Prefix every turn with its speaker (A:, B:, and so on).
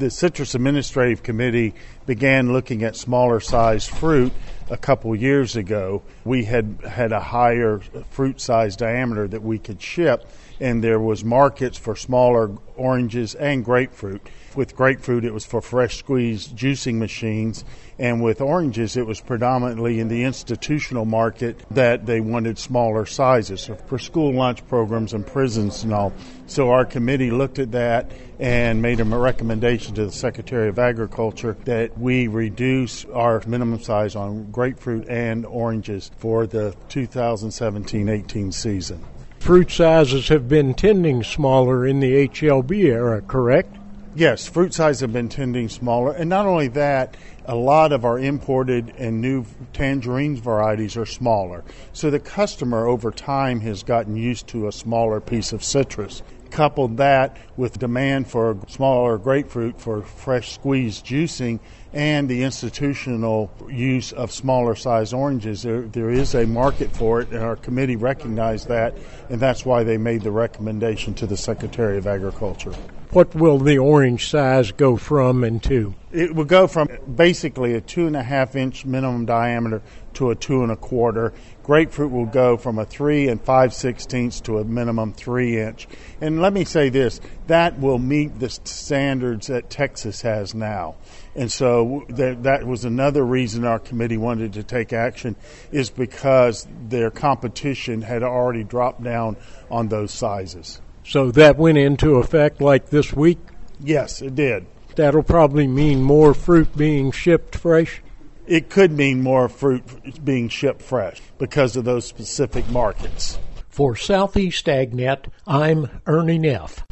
A: The Citrus Administrative Committee began looking at smaller sized fruit a couple years ago. We had a higher fruit size diameter that we could ship, and there was markets for smaller oranges and grapefruit. With grapefruit, it was for fresh squeeze juicing machines, and with oranges, it was predominantly in the institutional market that they wanted smaller sizes for school lunch programs and prisons and all. So our committee looked at that and made a recommendation to the Secretary of Agriculture that we reduce our minimum size on grapefruit and oranges for the 2017-18 season.
B: Fruit sizes have been tending smaller in the HLB era, correct?
A: Yes, fruit sizes have been tending smaller. And not only that, a lot of our imported and new tangerine varieties are smaller. So the customer over time has gotten used to a smaller piece of citrus. Coupled that with demand for smaller grapefruit for fresh squeezed juicing and the institutional use of smaller size oranges, there is a market for it, and our committee recognized that, and that's why they made the recommendation to the Secretary of Agriculture.
B: What will the orange size go from and to?
A: It will go from basically a 2.5-inch minimum diameter to a 2 1/4. Grapefruit will go from a 3 5/16 to a minimum 3-inch. And let me say this, that will meet the standards that Texas has now. And so that was another reason our committee wanted to take action, is because their competition had already dropped down on those sizes.
B: So that went into effect like this week?
A: Yes, it did.
B: That'll probably mean more fruit being shipped fresh?
A: It could mean more fruit being shipped fresh because of those specific markets.
B: For Southeast AgNet, I'm Ernie Neff.